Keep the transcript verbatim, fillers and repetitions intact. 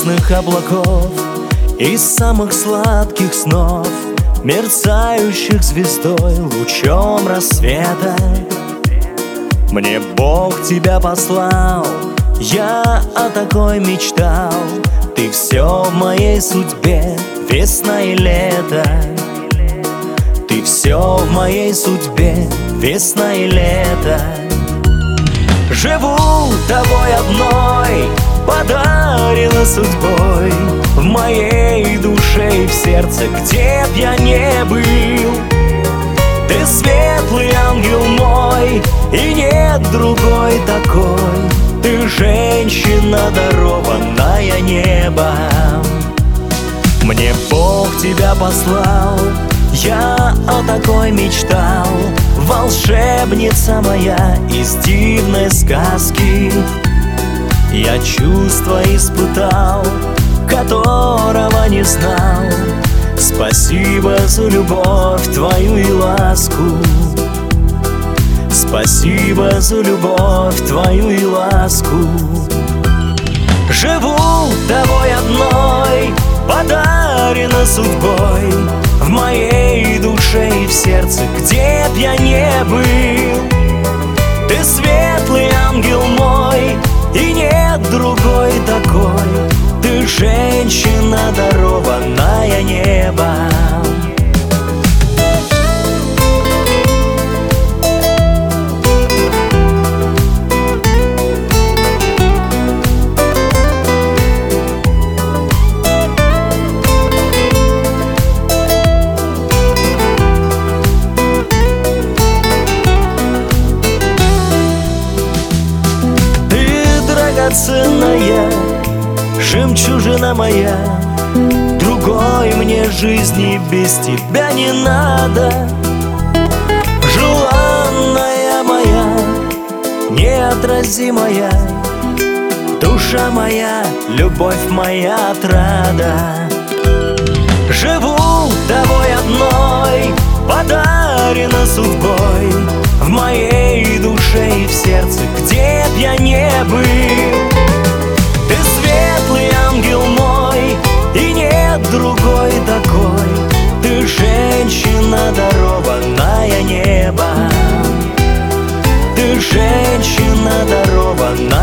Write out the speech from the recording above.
ясных облаков, из самых сладких снов, мерцающих звездой лучом рассвета. Мне Бог тебя послал, я о такой мечтал. Ты все в моей судьбе, весна и лето. Ты все в моей судьбе, весна и лето. Живу тобой одной, подарена судьбой, в моей душе и в сердце, где б я не был. Ты светлый ангел мой, и нет другой такой. Ты женщина, дарованная небом. Мне Бог тебя послал, я о такой мечтал. Волшебница моя из дивной сказки. Я чувство испытал, которого не знал. Спасибо за любовь твою и ласку. Спасибо за любовь твою и ласку. Живу тобой одной, подарена судьбой, в моей душе и в сердце, где б я не был. Ты светлый ангел мой, и нет другой такой. Ты женщина, дарованная небом. Драгоценная, жемчужина моя, другой мне жизни без тебя не надо. Желанная моя, неотразимая, душа моя, любовь моя отрада. Живу тобой одной, подарена судьбой, в моей душе и в сердце, где б я не был. Ты светлый ангел мой, и нет другой такой. Ты женщина, дарованная небом. Ты женщина, дарованная